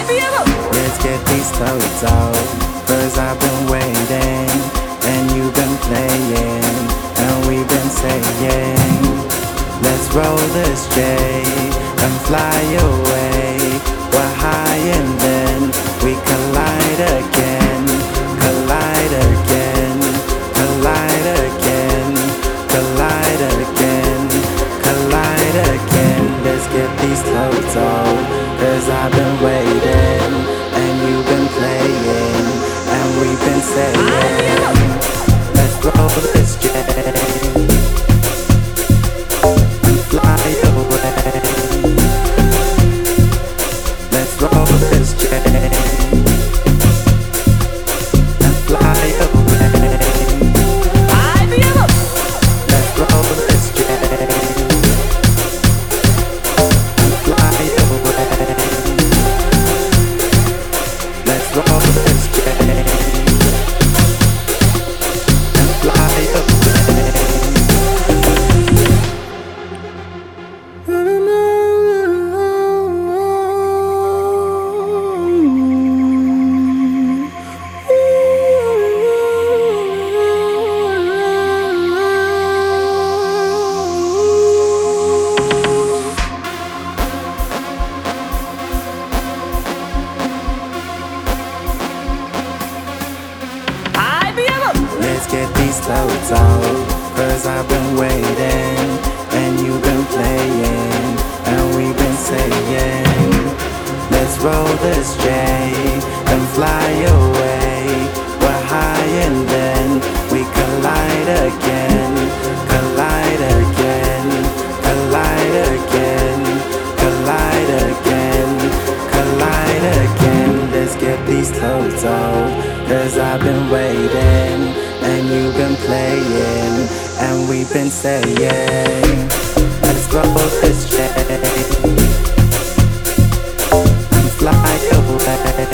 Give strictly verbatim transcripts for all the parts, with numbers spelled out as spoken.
Let's get these clothes off, cause I've been waiting, and you've been playing, and we've been saying, let's roll this J, and fly away. We're high and then we collide again, collide again, collide again, collide again, collide again. Let's get these clothes off, cause I've been waiting, and you've been playing, and we've been saying, let's roll this J, and fly away. Let's roll this J, and fly away. Let's roll this J, and fly away. Let's roll this J, and fly away. Let's get these clothes off, cause I've been waiting, and you've been playing, and we've been saying, let's roll this J, and fly away. We're high and then we collide again, collide again, collide again, collide again, collide again. Let's get these clothes off, cause I've been waiting, and you've been playing, and we've been saying, let's roll this J, and fly away.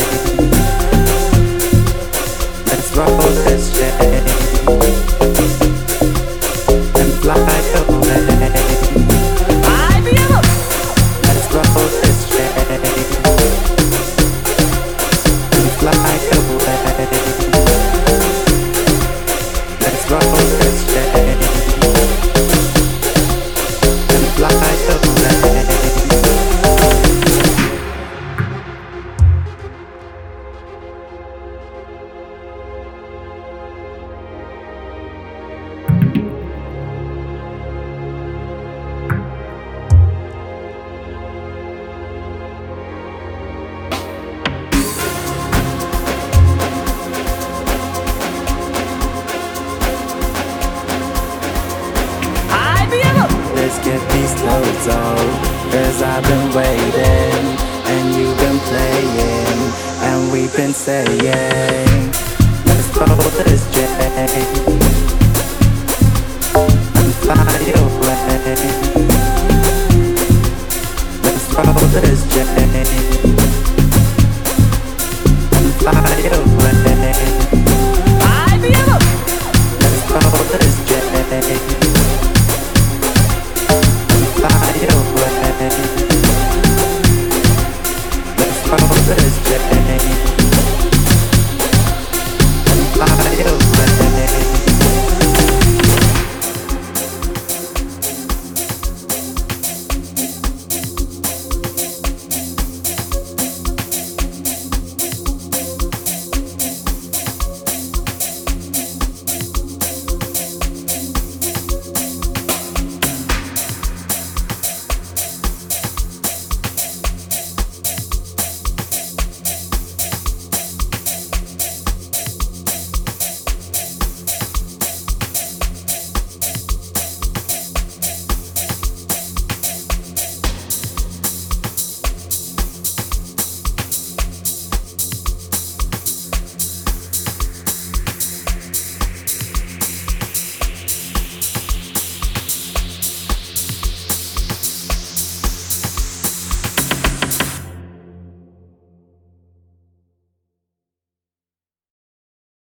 Let's roll this J, and fly away. Let's roll this J, and fly away. Let's roll this J, and fly away. Let's get these clothes off, cause I've been waiting, and you've been playing, and we've been saying, let's roll this J, and fly away. Let's roll this J,